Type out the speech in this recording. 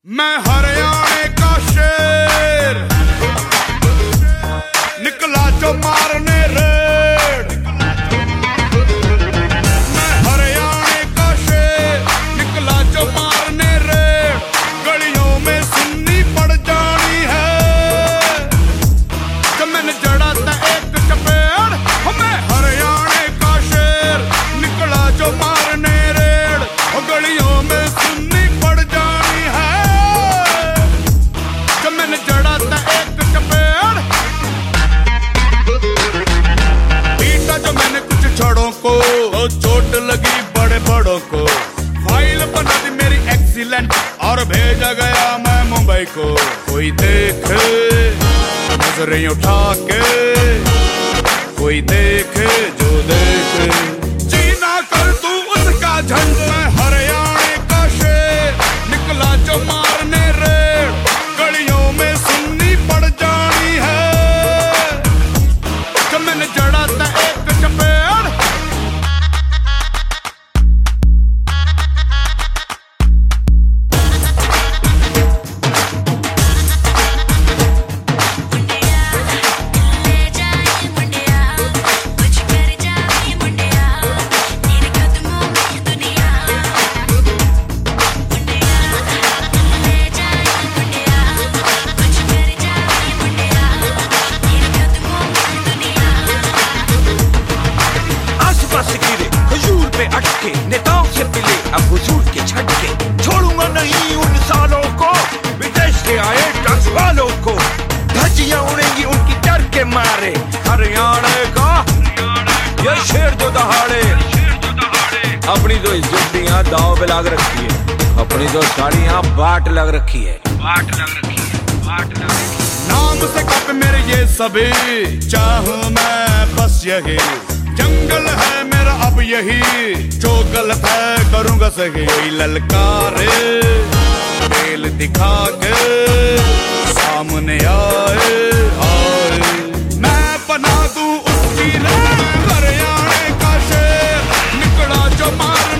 मैं हरियाणे का शेर निकला जो मारने रेड। मैं हरियाणे का शेर निकला जो मारने रेड। गलियों में सुन्नी पड़ जानी है जब मैंने जड़ा था एक चपेड़। मैं हरियाणे का शेर निकला जो मारने रेड। गलियों में सुन्नी पड़ जानी है जब मैंने जड़ा था एक चपेड़। पीटा जो मैंने कुछ छड़ों को तो चोट लगी बड़े बड़ों को। फाइल बना दी मेरी एक्सीलेंट और भेजा गया मैं मुंबई को। कोई देखे नजरें उठा के, कोई देखे जो देखे, जीना कर तू उसका झंड। मैं हरियाणे का शेर निकला जो मारने रेड। गलियों में सुन्नी पड़ जानी है जब मैंने जड़ा था एक चपेड़। अटके नेताओं से मिले अब हुजूर के झटके। छोड़ूंगा नहीं उन सालों को, विदेश से आए टैक्स वालों को। धज्जियां उड़ेंगी उनकी डर के मारे। हरियाणा का ये शेर जो दहाड़े। अपनी तो इज्जतियां दांव पे लग रखी है, अपनी तो साड़ियां बाट लग रखी है, बाट लग रखी है, बाट लग रखी है। नाम से कप मेरे ये सभी चाहूं मैं बस यही। जंगल है मेरा अब यही, जो गलत है करूंगा सही। कोई ललकारे खेल दिखा के सामने आए आए, मैं बना दूं उसकी रेड। हरियाणे का शेर निकला जो मार